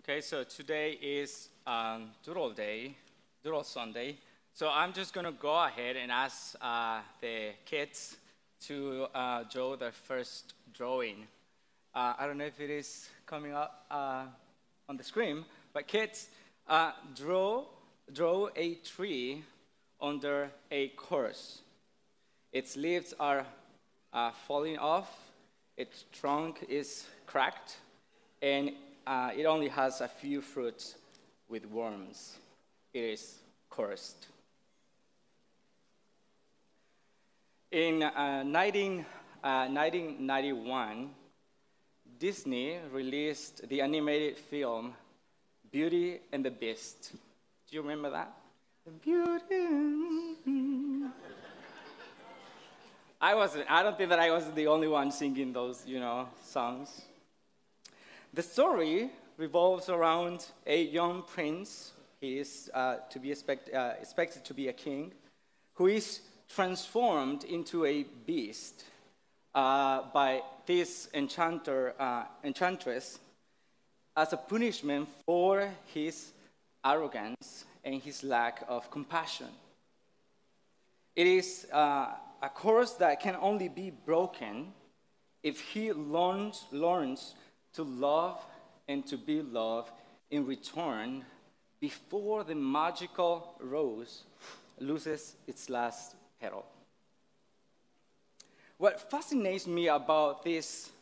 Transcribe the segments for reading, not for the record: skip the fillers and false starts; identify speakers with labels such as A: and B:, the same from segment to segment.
A: Okay, so today is Doodle Sunday. So I'm just going to go ahead and ask the kids to draw their first drawing. I don't know if it is coming up on the screen, but kids, draw a tree under a course. Its leaves are falling off, its trunk is cracked, and it only has a few fruits with worms. It is cursed. In 1991, Disney released the animated film Beauty and the Beast. Do you remember that? Beauty. I don't think that I was the only one singing those, songs. The story revolves around a young prince. He is expected to be a king, who is transformed into a beast by this enchantress as a punishment for his arrogance and his lack of compassion. It is a curse that can only be broken if he learns to love and to be loved in return before the magical rose loses its last petal. What fascinates me about this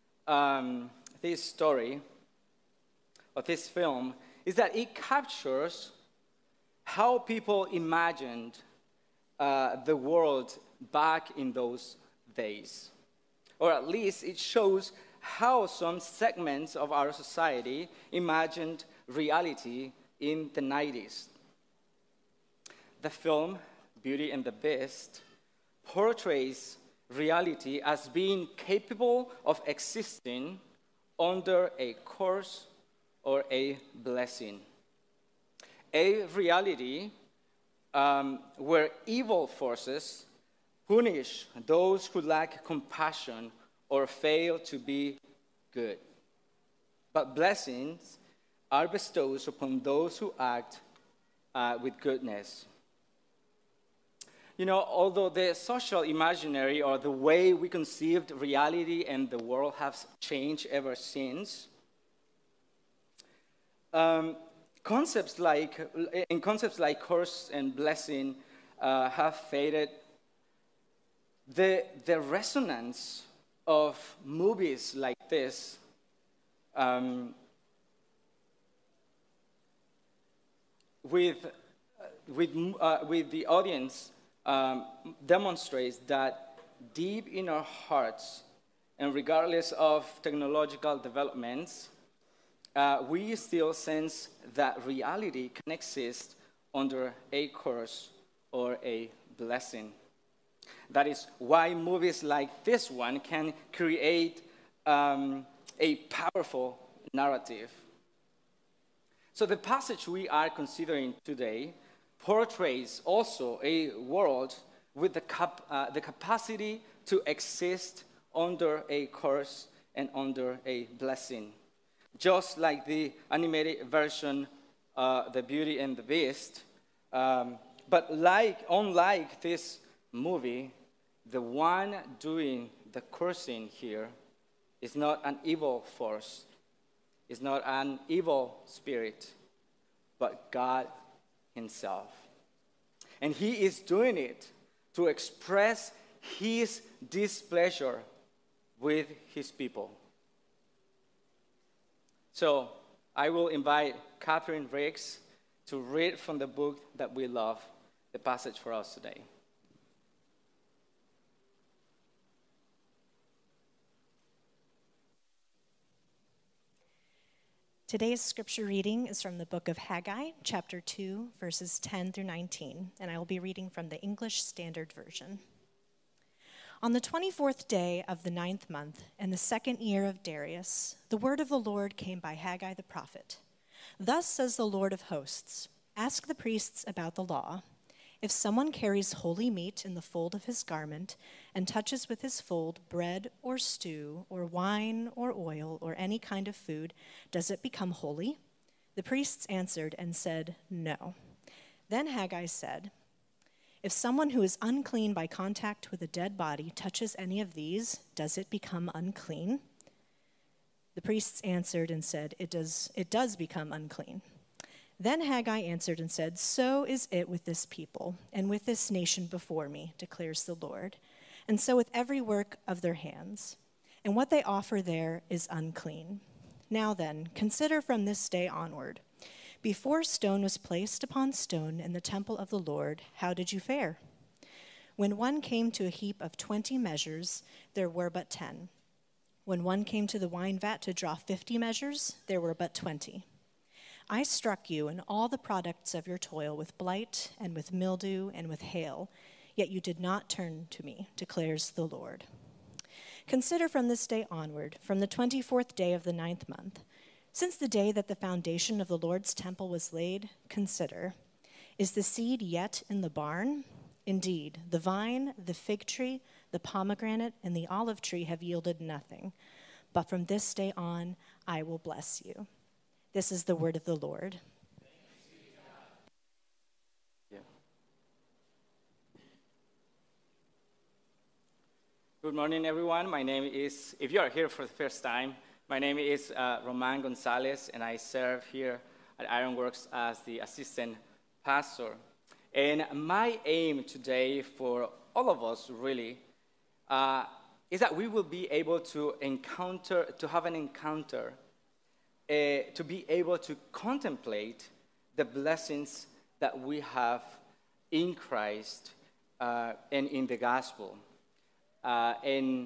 A: story, or this film, is that it captures how people imagined the world back in those days. Or at least it shows how some segments of our society imagined reality in the 90s. The film, Beauty and the Beast, portrays reality as being capable of existing under a curse or a blessing. A reality where evil forces punish those who lack compassion or fail to be good. But blessings are bestowed upon those who act with goodness. Although the social imaginary or the way we conceived reality and the world has changed ever since, concepts like curse and blessing have faded. The resonance of movies like this with the audience demonstrates that deep in our hearts, and regardless of technological developments, we still sense that reality can exist under a curse or a blessing. That is why movies like this one can create a powerful narrative. So the passage we are considering today portrays also a world with the capacity to exist under a curse and under a blessing. Just like the animated version, The Beauty and the Beast, but unlike this movie, the one doing the cursing here is not an evil force, is not an evil spirit, but God himself. And he is doing it to express his displeasure with his people. So I will invite Catherine Riggs to read from the book that we love, the passage for us today.
B: Today's scripture reading is from the book of Haggai, chapter 2, verses 10 through 19, and I will be reading from the English Standard Version. On the 24th day of the 9th month, in the 2nd year of Darius, the word of the Lord came by Haggai the prophet. Thus says the Lord of hosts, ask the priests about the law. If someone carries holy meat in the fold of his garment and touches with his fold bread or stew or wine or oil or any kind of food, does it become holy? The priests answered and said, "No." Then Haggai said, "If someone who is unclean by contact with a dead body touches any of these, does it become unclean?" The priests answered and said, It does become unclean." Then Haggai answered and said, "So is it with this people and with this nation before me, declares the Lord, and so with every work of their hands. And what they offer there is unclean. Now then, consider from this day onward. Before stone was placed upon stone in the temple of the Lord, how did you fare? When one came to a heap of 20 measures, there were but 10. When one came to the wine vat to draw 50 measures, there were but 20. I struck you and all the products of your toil with blight and with mildew and with hail, yet you did not turn to me, declares the Lord. Consider from this day onward, from the 24th day of the 9th month, since the day that the foundation of the Lord's temple was laid, consider, is the seed yet in the barn? Indeed, the vine, the fig tree, the pomegranate, and the olive tree have yielded nothing. But from this day on, I will bless you. This is the word of the Lord.
A: Yeah. Good morning, everyone. My name is, if you are here for the first time, my name is Roman Gonzalez, and I serve here at Ironworks as the assistant pastor. And my aim today for all of us, really, is that we will be able to have an encounter, to be able to contemplate the blessings that we have in Christ and in the gospel. Right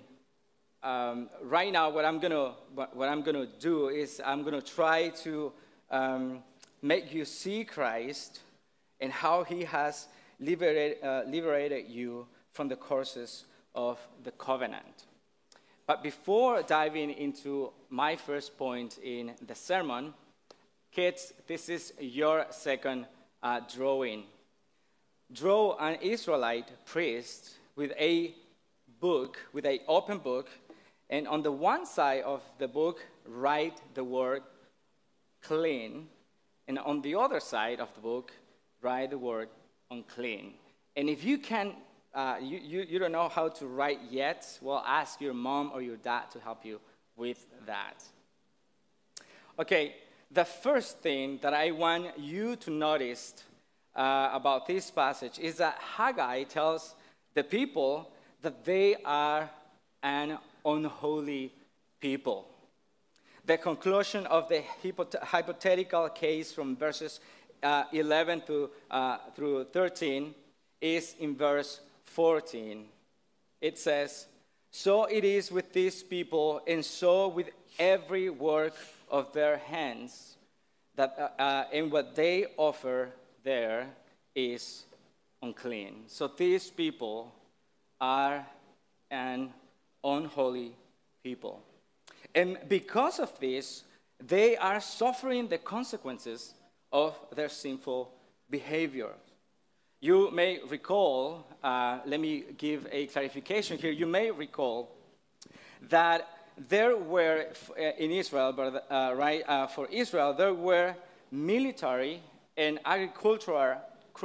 A: now, what I'm gonna do is I'm gonna try to make you see Christ and how He has liberated you from the curses of the covenant. But before diving into my first point in the sermon, kids, this is your second drawing. Draw an Israelite priest with a book, with an open book, and on the one side of the book, write the word clean, and on the other side of the book, write the word unclean. And if you can, you don't know how to write yet, well, ask your mom or your dad to help you with that. Okay, the first thing that I want you to notice about this passage is that Haggai tells the people that they are an unholy people. The conclusion of the hypothetical case from verses 11 through 13 is in verse 14. It says, "So it is with these people, and so with every work of their hands, that and what they offer there is unclean." So these people are an unholy people. And because of this, they are suffering the consequences of their sinful behavior. You may recall, let me give a clarification here. You may recall that there were, in Israel, for Israel, there were military and agricultural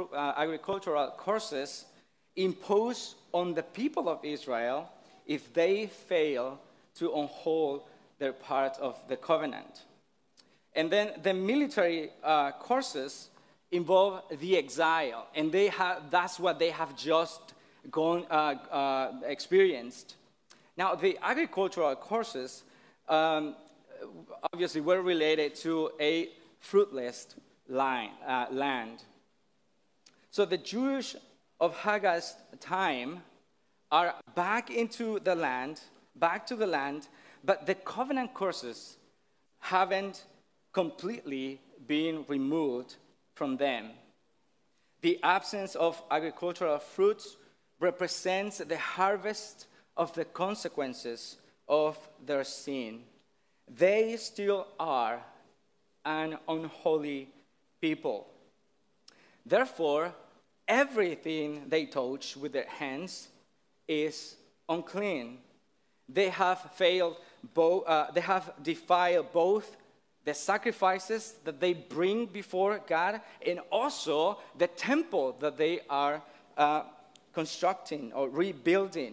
A: curses imposed on the people of Israel if they fail to uphold their part of the covenant. And then the military curses involve the exile, and that's what they have just experienced. Now, the agricultural curses obviously were related to a fruitless land. So the Jewish of Haggai's time are back to the land, but the covenant curses haven't completely been removed from them. The absence of agricultural fruits represents the harvest of the consequences of their sin. They still are an unholy people. Therefore, everything they touch with their hands is unclean. They have defiled both the sacrifices that they bring before God, and also the temple that they are constructing or rebuilding.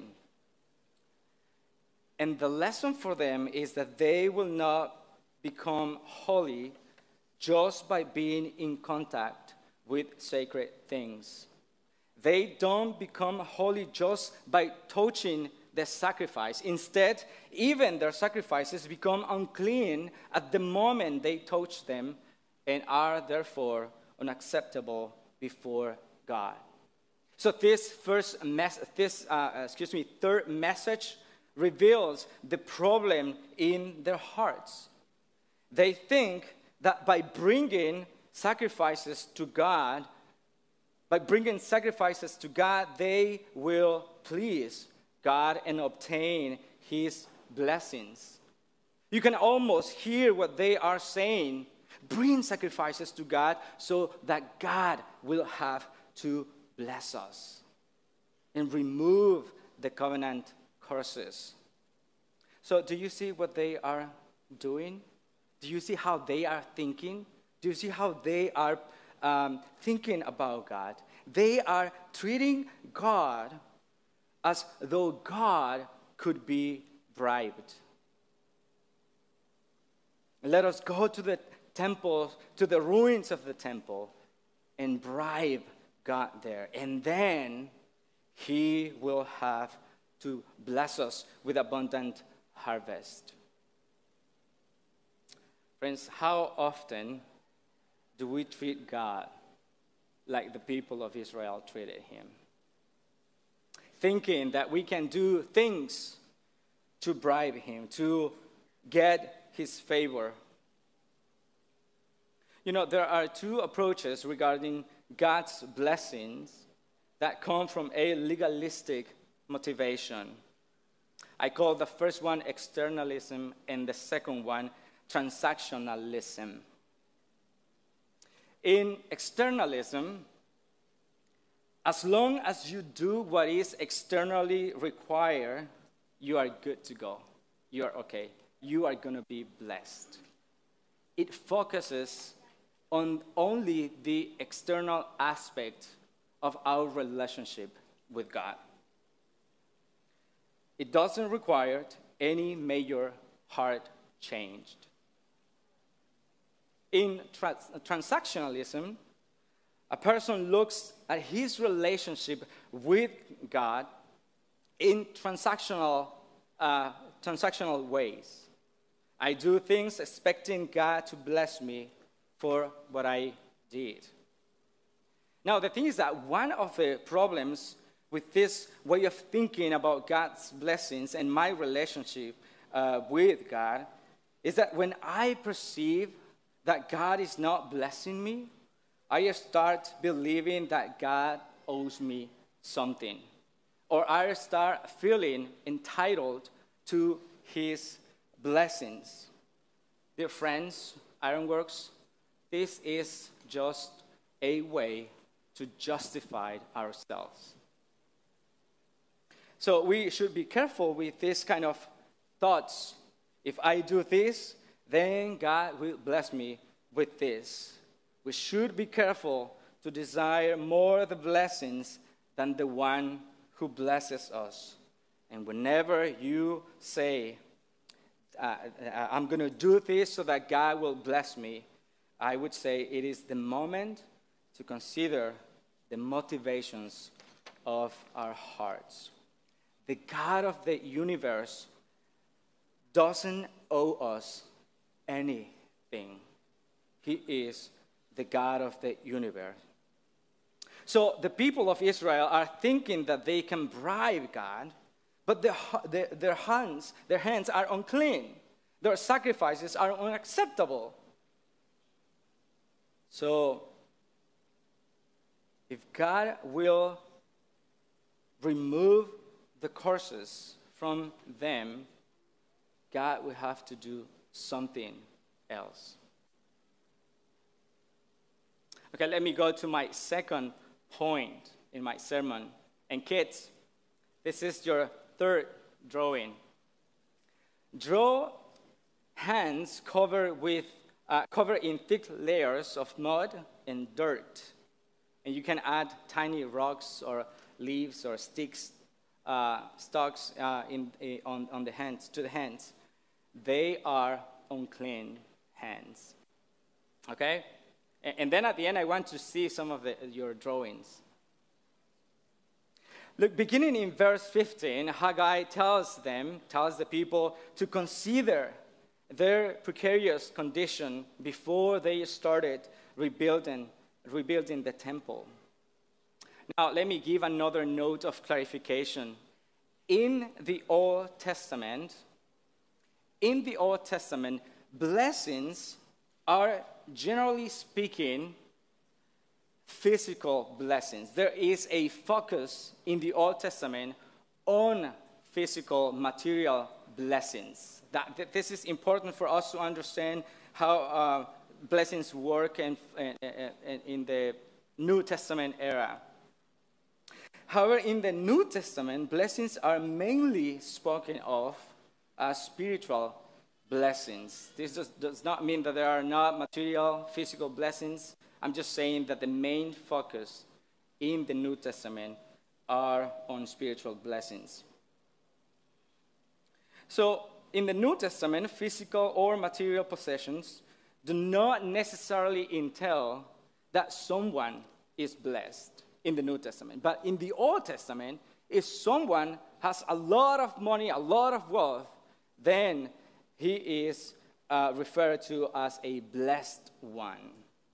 A: And the lesson for them is that they will not become holy just by being in contact with sacred things. They don't become holy just by touching the sacrifice. Instead, even their sacrifices become unclean at the moment they touch them and are therefore unacceptable before God. So this third message reveals the problem in their hearts. They think that by bringing sacrifices to God, they will please God and obtain his blessings. You can almost hear what they are saying. Bring sacrifices to God so that God will have to bless us and remove the covenant curses. So do you see what they are doing? Do you see how they are thinking? Do you see how they are thinking about God? They are treating God as though God could be bribed. Let us go to the temple, to the ruins of the temple, and bribe God there. And then he will have to bless us with abundant harvest. Friends, how often do we treat God like the people of Israel treated him? Thinking that we can do things to bribe him, to get his favor. You know, there are two approaches regarding God's blessings that come from a legalistic motivation. I call the first one externalism and the second one transactionalism. In externalism, as long as you do what is externally required, you are good to go. You are okay. You are going to be blessed. It focuses on only the external aspect of our relationship with God. It doesn't require any major heart change. In transactionalism, a person looks at his relationship with God in transactional ways. I do things expecting God to bless me for what I did. Now, the thing is that one of the problems with this way of thinking about God's blessings and my relationship with God is that when I perceive that God is not blessing me, I start believing that God owes me something. Or I start feeling entitled to his blessings. Dear friends, Ironworks, this is just a way to justify ourselves. So we should be careful with this kind of thoughts. If I do this, then God will bless me with this. We should be careful to desire more of the blessings than the one who blesses us. And whenever you say, I'm going to do this so that God will bless me, I would say it is the moment to consider the motivations of our hearts. The God of the universe doesn't owe us anything. He is the God of the universe. So the people of Israel are thinking that they can bribe God, but their hands are unclean. Their sacrifices are unacceptable. So if God will remove the curses from them, God will have to do something else. Okay, let me go to my second point in my sermon. And kids, this is your third drawing. Draw hands covered with covered in thick layers of mud and dirt. And you can add tiny rocks or leaves or sticks, stalks on the hands, to the hands. They are unclean hands. Okay? And then at the end, I want to see some of your drawings. Look, beginning in verse 15, Haggai tells the people to consider their precarious condition before they started rebuilding the temple. Now, let me give another note of clarification. In the Old Testament, blessings are, generally speaking, physical blessings. There is a focus in the Old Testament on physical, material blessings. This is important for us to understand how blessings work in the New Testament era. However, in the New Testament, blessings are mainly spoken of as spiritual blessings. This does not mean that there are not material, physical blessings. I'm just saying that the main focus in the New Testament are on spiritual blessings. So, in the New Testament, physical or material possessions do not necessarily entail that someone is blessed in the New Testament. But in the Old Testament, if someone has a lot of money, a lot of wealth, then he is referred to as a blessed one.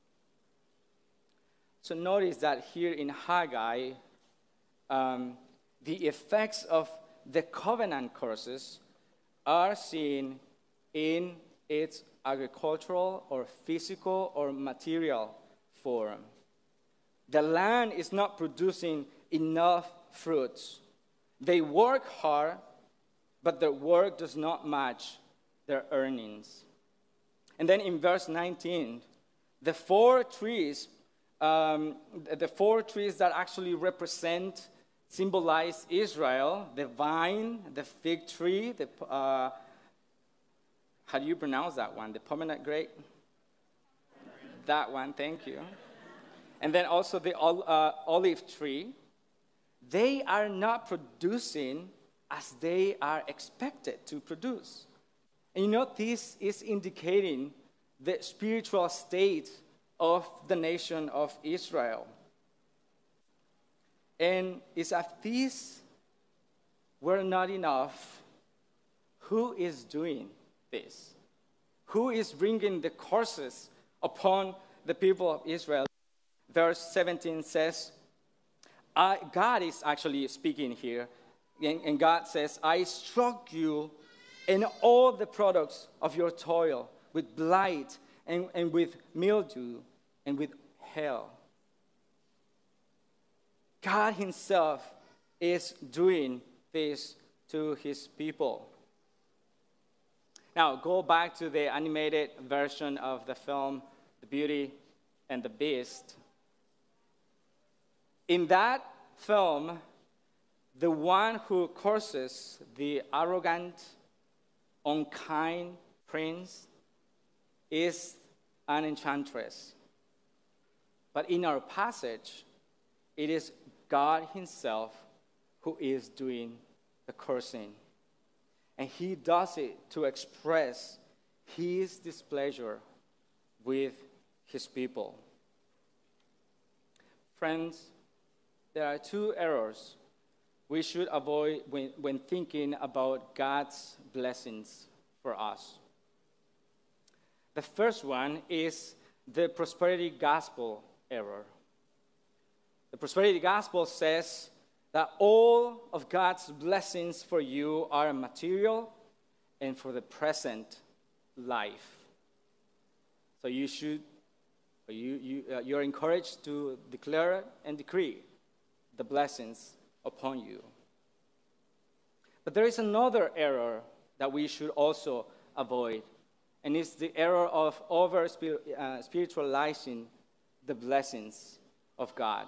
A: So notice that here in Haggai, the effects of the covenant curses are seen in its agricultural or physical or material form. The land is not producing enough fruits. They work hard, but their work does not match their earnings. And then in verse 19, the four trees that actually symbolize Israel, the vine, the fig tree, how do you pronounce that one? The pomegranate grape? That one, thank you. And then also the olive tree. They are not producing as they are expected to produce. And you know, this is indicating the spiritual state of the nation of Israel. And it's if these were not enough, who is doing this? Who is bringing the curses upon the people of Israel? Verse 17 says, God is actually speaking here, and God says, I struck you and all the products of your toil with blight and with mildew and with hail. God himself is doing this to his people. Now, go back to the animated version of the film, The Beauty and the Beast. In that film, the one who curses the arrogant, unkind prince is an enchantress. But in our passage, it is God himself who is doing the cursing. And he does it to express his displeasure with his people. Friends, there are two errors we should avoid when thinking about God's blessings for us. The first one is the prosperity gospel error. The prosperity gospel says that all of God's blessings for you are material and for the present life. So you're encouraged to declare and decree the blessings upon you. But there is another error that we should also avoid, and it's the error of spiritualizing the blessings of God.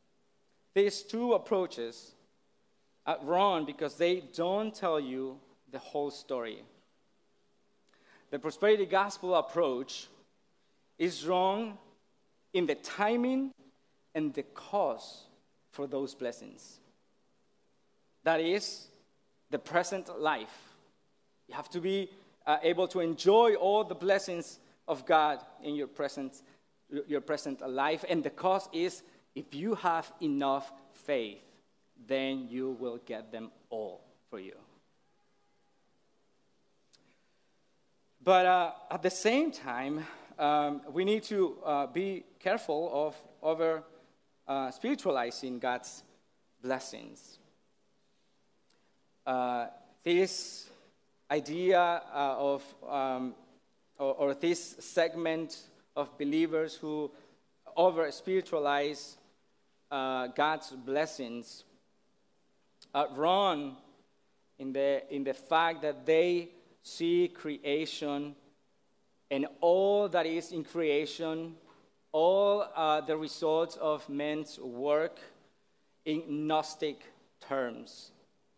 A: These two approaches are wrong because they don't tell you the whole story. The prosperity gospel approach is wrong in the timing and the cause for those blessings. That is the present life. You have to be able to enjoy all the blessings of God in your present life. And the cause is, if you have enough faith, then you will get them all for you. But at the same time, we need to be careful of over spiritualizing God's blessings. This idea or this segment of believers who over spiritualize God's blessings run in the fact that they see creation and all that is in creation, all the results of men's work in Gnostic terms.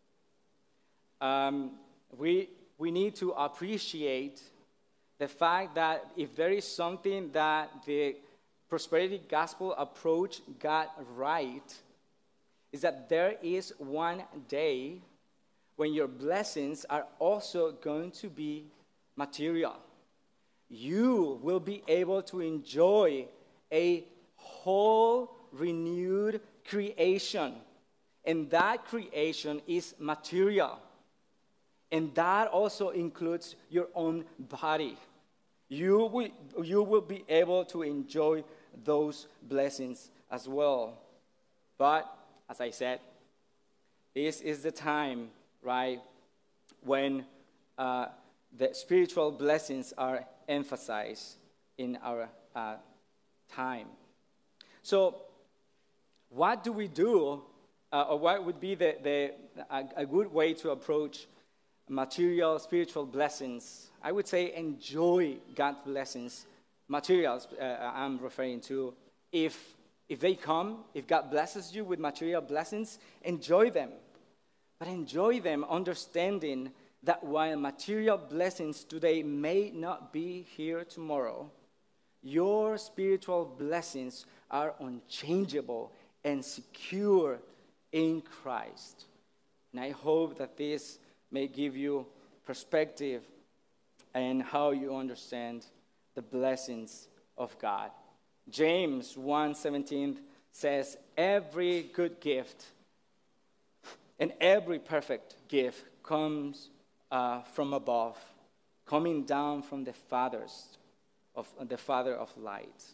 A: We need to appreciate the fact that if there is something that the prosperity gospel approach got right, is that there is one day when your blessings are also going to be material. You will be able to enjoy a whole renewed creation, and that creation is material. And that also includes your own body. You will be able to enjoy those blessings as well. But, as I said, this is the time, right, when the spiritual blessings are emphasized in our time. So, what do we do, or what would be a good way to approach material, spiritual blessings? I would say enjoy God's blessings. Materials I'm referring to. If they come, if God blesses you with material blessings, enjoy them. But enjoy them understanding that while material blessings today may not be here tomorrow, your spiritual blessings are unchangeable and secure in Christ. And I hope that this may give you perspective and how you understand the blessings of God. James 1:17 says, every good gift and every perfect gift comes from above, coming down from the Father of lights.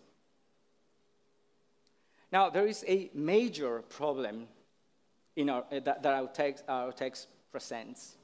A: Now, there is a major problem in that our text presents.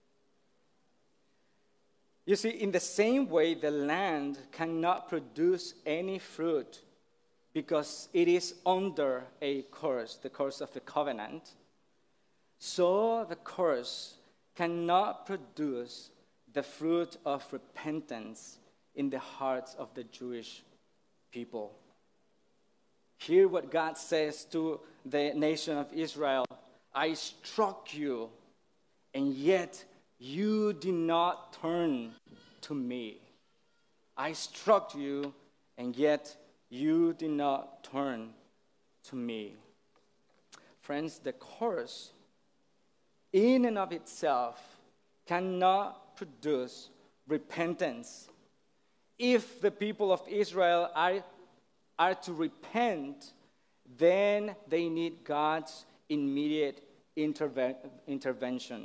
A: You see, in the same way, the land cannot produce any fruit because it is under a curse, the curse of the covenant. So the curse cannot produce the fruit of repentance in the hearts of the Jewish people. Hear what God says to the nation of Israel. I struck you, and yet you did not turn to me. I struck you, and yet you did not turn to me. Friends, the curse in and of itself cannot produce repentance. If the people of Israel are to repent, then they need God's immediate intervention.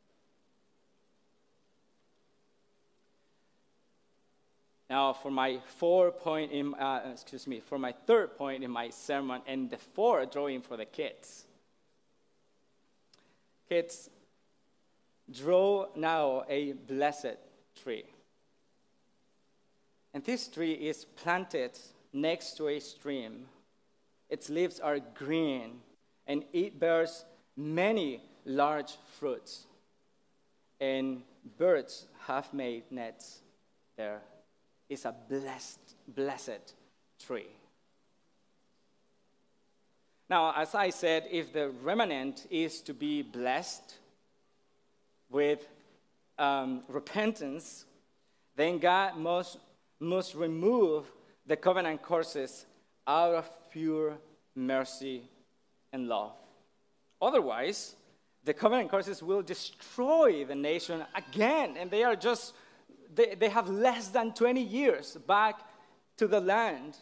A: Now, for my third point in my sermon, and the fourth drawing for the kids. Kids, draw now a blessed tree. And this tree is planted next to a stream. Its leaves are green, and it bears many large fruits. And birds have made nets there. It's a blessed tree. Now, as I said, if the remnant is to be blessed with repentance, then God must remove the covenant curses out of pure mercy and love. Otherwise, the covenant curses will destroy the nation again, and they have less than 20 years back to the land.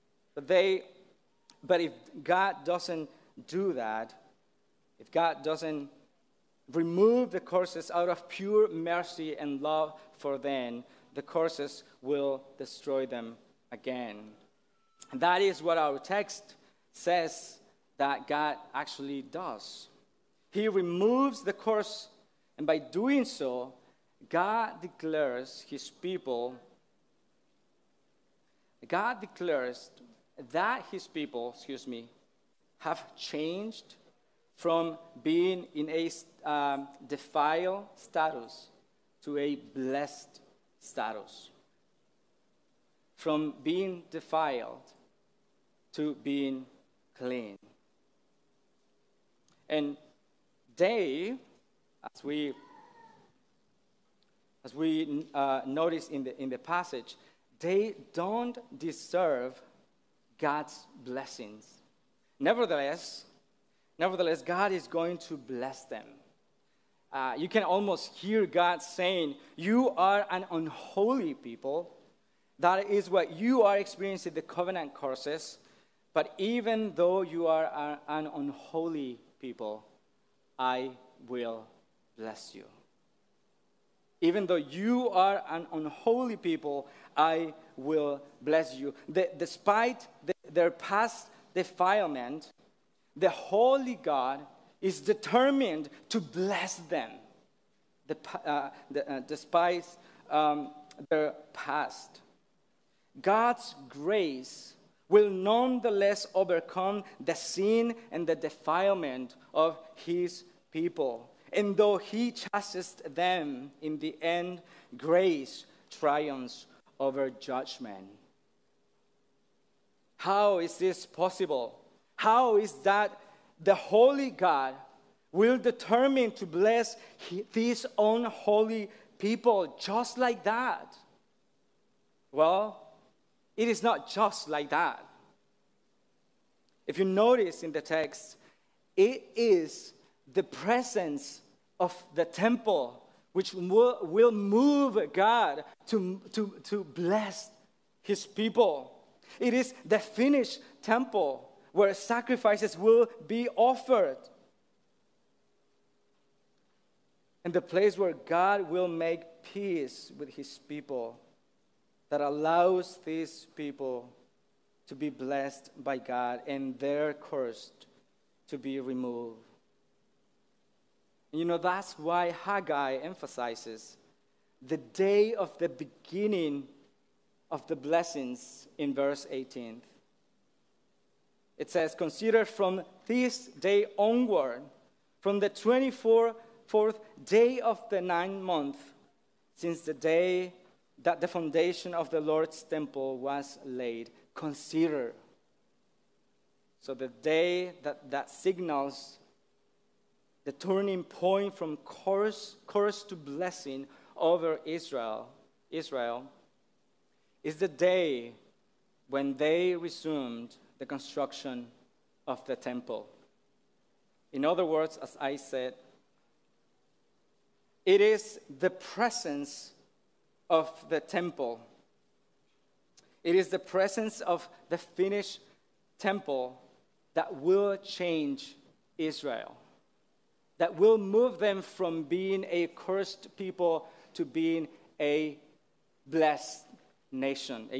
A: But if God doesn't do that, if God doesn't remove the curses out of pure mercy and love for them, the curses will destroy them again. And that is what our text says that God actually does. He removes the curse, and by doing so, God declares that his people have changed from being in a defiled status to a blessed status. From being defiled to being clean. And they, as we notice in the passage, they don't deserve God's blessings. Nevertheless, God is going to bless them. You can almost hear God saying, "You are an unholy people." That is what you are experiencing, the covenant curses. But even though you are an unholy people, I will bless you. Even though you are an unholy people, I will bless you. Despite their past defilement, the holy God is determined to bless them despite their past. God's grace will nonetheless overcome the sin and the defilement of his people. And though he chastised them, in the end, grace triumphs over judgment. How is this possible? How is that the holy God will determine to bless these unholy people just like that? Well, it is not just like that. If you notice in the text, it is the presence of the temple which will move God to bless his people. It is the finished temple where sacrifices will be offered. And the place where God will make peace with his people, that allows these people to be blessed by God and their curse to be removed. You know, that's why Haggai emphasizes the day of the beginning of the blessings in verse 18. It says, "Consider from this day onward, from the 24th day of the 9th month, since the day that the foundation of the Lord's temple was laid." Consider. So the day that signals the turning point from curse to blessing over Israel is the day when they resumed the construction of the temple. In other words, as I said, it is the presence of the temple. It is the presence of the finished temple that will change Israel, that will move them from being a cursed people to being a blessed nation,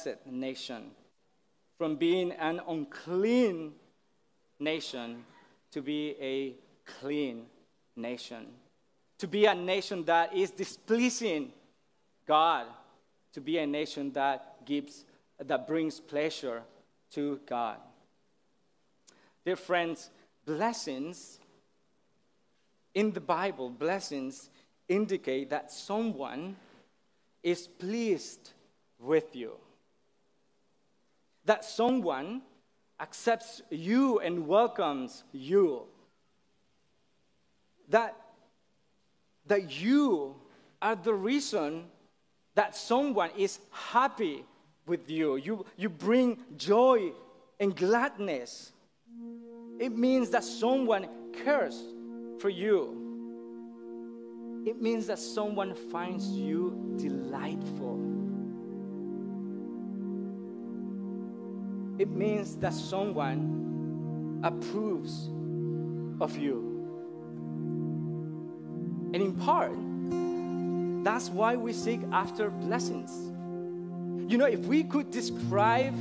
A: from being an unclean nation to be a clean nation, to be a nation that is displeasing God, to be a nation that brings pleasure to God. Dear friends, blessings in the Bible, blessings indicate that someone is pleased with you, that someone accepts you and welcomes you, that you are the reason that someone is happy with you. You bring joy and gladness. It means that someone cares for you. It means that someone finds you delightful. It means that someone approves of you. And in part, that's why we seek after blessings. You know, if we could describe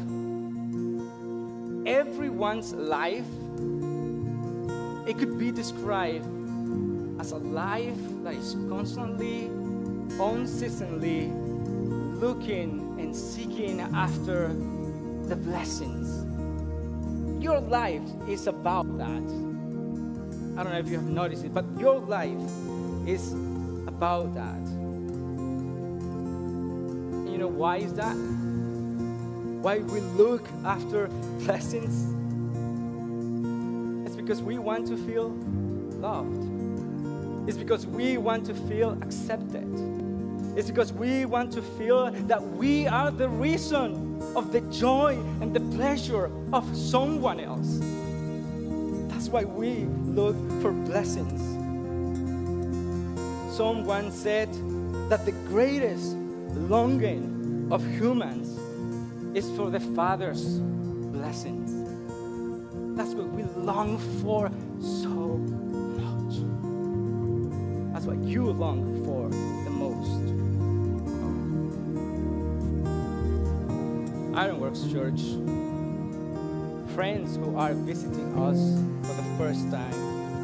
A: everyone's life, it could be described as a life that is constantly, unceasingly looking and seeking after the blessings. Your life is about that. I don't know if you have noticed it, but your life is about that. And you know why is that? Why we look after blessings? It's because we want to feel loved. It's because we want to feel accepted. It's because we want to feel that we are the reason of the joy and the pleasure of someone else. That's why we look for blessings. Someone said that the greatest longing of humans is for the Father's blessings. That's what we long for so much. That's what you long for the most. Ironworks Church, friends who are visiting us for the first time,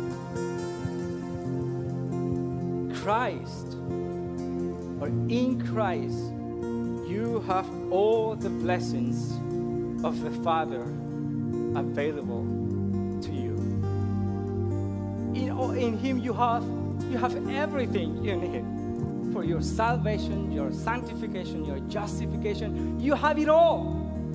A: Christ, or in Christ, you have all the blessings of the Father available to you. In Him you have everything you need for your salvation, your sanctification, your justification. You have it all.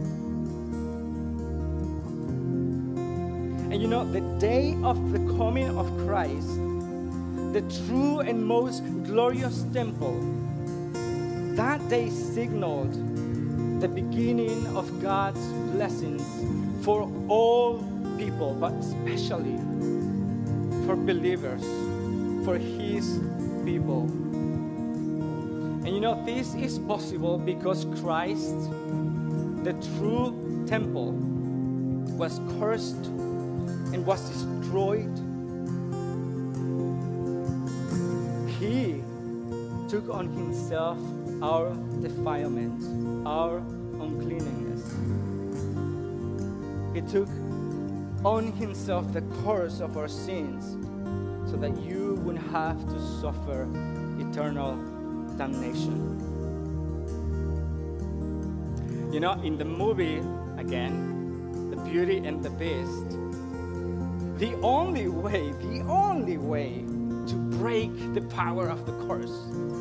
A: And you know, the day of the coming of Christ, the true and most glorious temple, that day signaled the beginning of God's blessings for all people, but especially for believers, for His people. And you know, this is possible because Christ, the true temple, was cursed and was destroyed. He took on Himself our defilement, our uncleanness. He took on Himself the curse of our sins so that you wouldn't have to suffer eternal damnation. You know, in the movie, again, The Beauty and the Beast, the only way to break the power of the curse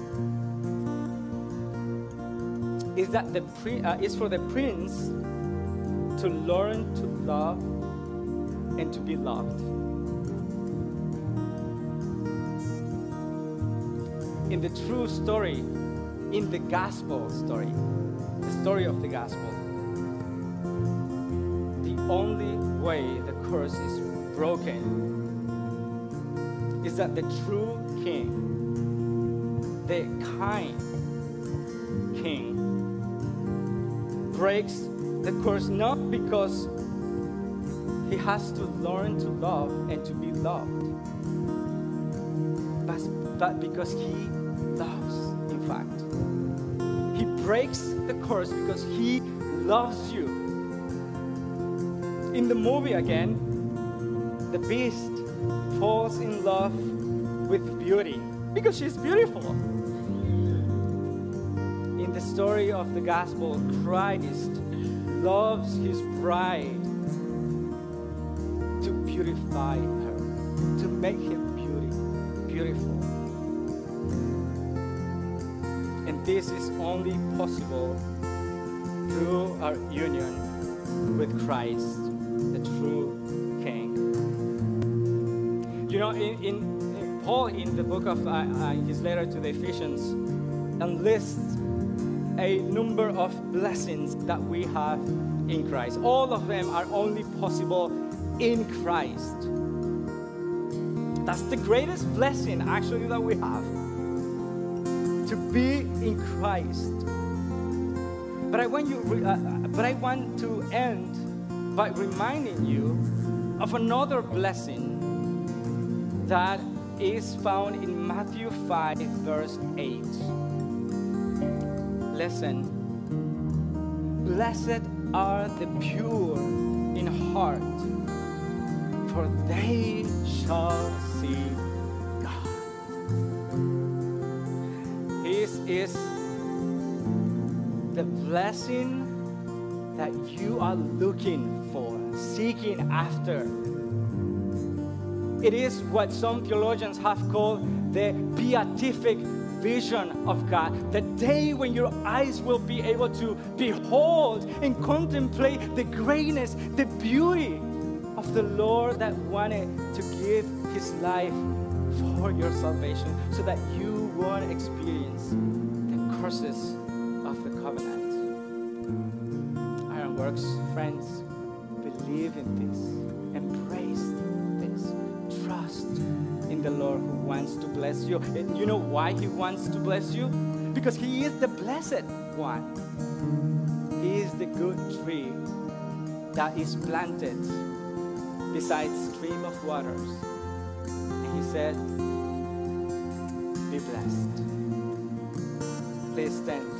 A: is for the prince to learn to love and to be loved. In the true story, in the gospel story, the story of the gospel, the only way the curse is broken is that the true king, the kind king, breaks the curse not because he has to learn to love and to be loved, but because he loves, in fact. He breaks the curse because he loves you. In the movie again, the beast falls in love with beauty because she's beautiful. In the story of the gospel, Christ loves his bride to beautify her, to make her beautiful. And this is only possible through our union with Christ, the true King. You know, Paul, in the book of his letter to the Ephesians, lists a number of blessings that we have in Christ. All of them are only possible in Christ. That's the greatest blessing, actually, that we have, to be in Christ. But I want to end by reminding you of another blessing that is found in Matthew 5, verse 8. Listen. Blessed are the pure in heart, for they shall see God. This is the blessing that you are looking for, seeking after. It is what some theologians have called the beatific vision of God, the day when your eyes will be able to behold and contemplate the greatness, the beauty of the Lord that wanted to give his life for your salvation, so that you won't experience the curses of the covenant. Ironworks friends, believe in this, embrace this, trust in the Lord who wants to bless you. And you know why he wants to bless you? Because he is the blessed one. He is the good tree that is planted beside stream of waters. And he said, be blessed. Please stand.